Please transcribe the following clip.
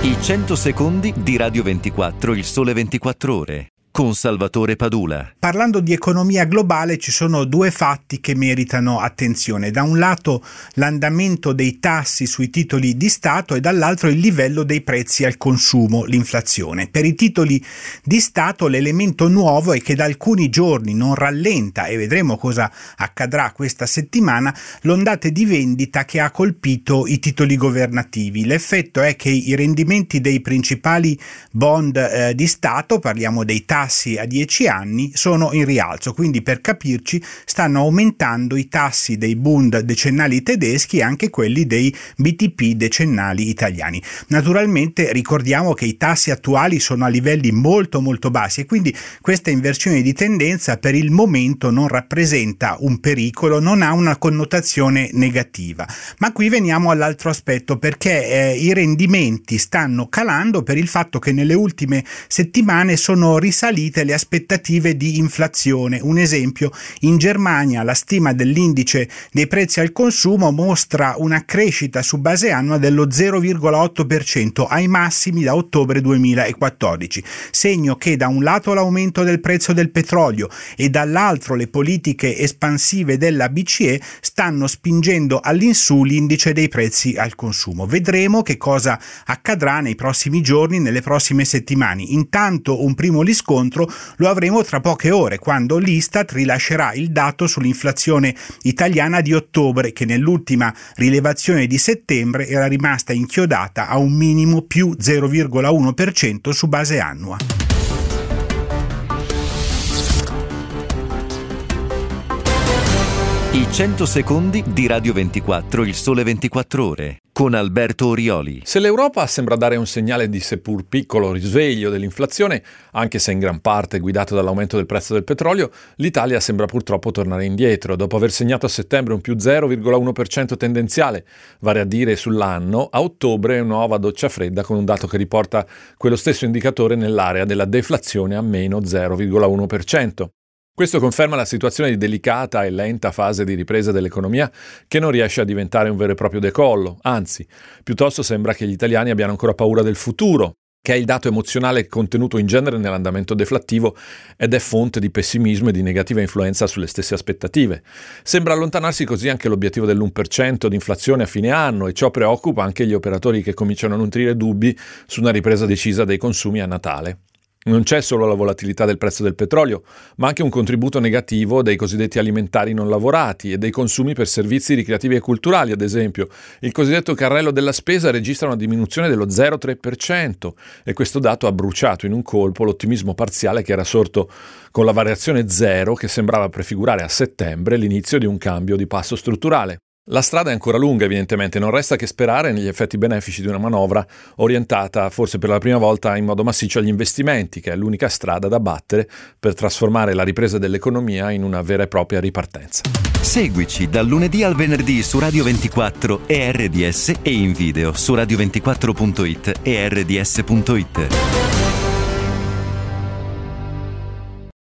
I 100 secondi di Radio 24, il Sole 24 Ore, con Salvatore Padula. Parlando di economia globale ci sono due fatti che meritano attenzione. Da un lato l'andamento dei tassi sui titoli di Stato e dall'altro il livello dei prezzi al consumo, l'inflazione. Per i titoli di Stato l'elemento nuovo è che da alcuni giorni non rallenta, e vedremo cosa accadrà questa settimana, l'ondata di vendita che ha colpito i titoli governativi. L'effetto è che i rendimenti dei principali bond di Stato, parliamo dei tassi a 10 anni, sono in rialzo, quindi per capirci stanno aumentando i tassi dei Bund decennali tedeschi e anche quelli dei BTP decennali italiani. Naturalmente ricordiamo che i tassi attuali sono a livelli molto bassi e quindi questa inversione di tendenza per il momento non rappresenta un pericolo, non ha una connotazione negativa. Ma qui veniamo all'altro aspetto, perché i rendimenti stanno calando per il fatto che nelle ultime settimane sono risalite le aspettative di inflazione. Un esempio: in Germania la stima dell'indice dei prezzi al consumo mostra una crescita su base annua dello 0,8% ai massimi da ottobre 2014, segno che da un lato l'aumento del prezzo del petrolio e dall'altro le politiche espansive della BCE stanno spingendo all'insù l'indice dei prezzi al consumo. Vedremo che cosa accadrà nei prossimi giorni, nelle prossime settimane. Intanto un primo riscontro lo avremo tra poche ore, quando l'Istat rilascerà il dato sull'inflazione italiana di ottobre, che nell'ultima rilevazione di settembre era rimasta inchiodata a un minimo più 0,1% su base annua. I 100 secondi di Radio 24, il Sole 24 Ore, con Alberto Orioli. Se l'Europa sembra dare un segnale di seppur piccolo risveglio dell'inflazione, anche se in gran parte guidato dall'aumento del prezzo del petrolio, l'Italia sembra purtroppo tornare indietro. Dopo aver segnato a settembre un più 0,1% tendenziale, vale a dire sull'anno, a ottobre una nuova doccia fredda con un dato che riporta quello stesso indicatore nell'area della deflazione a meno 0,1%. Questo conferma la situazione di delicata e lenta fase di ripresa dell'economia che non riesce a diventare un vero e proprio decollo, anzi, piuttosto sembra che gli italiani abbiano ancora paura del futuro, che è il dato emozionale contenuto in genere nell'andamento deflattivo ed è fonte di pessimismo e di negativa influenza sulle stesse aspettative. Sembra allontanarsi così anche l'obiettivo dell'1% di inflazione a fine anno, e ciò preoccupa anche gli operatori che cominciano a nutrire dubbi su una ripresa decisa dei consumi a Natale. Non c'è solo la volatilità del prezzo del petrolio, ma anche un contributo negativo dei cosiddetti alimentari non lavorati e dei consumi per servizi ricreativi e culturali, ad esempio. Il cosiddetto carrello della spesa registra una diminuzione dello 0,3% e questo dato ha bruciato in un colpo l'ottimismo parziale che era sorto con la variazione zero che sembrava prefigurare a settembre l'inizio di un cambio di passo strutturale. La strada è ancora lunga, evidentemente, non resta che sperare negli effetti benefici di una manovra orientata forse per la prima volta in modo massiccio agli investimenti, che è l'unica strada da battere per trasformare la ripresa dell'economia in una vera e propria ripartenza. Seguici dal lunedì al venerdì su Radio 24 e RDS e in video su radio24.it e rds.it.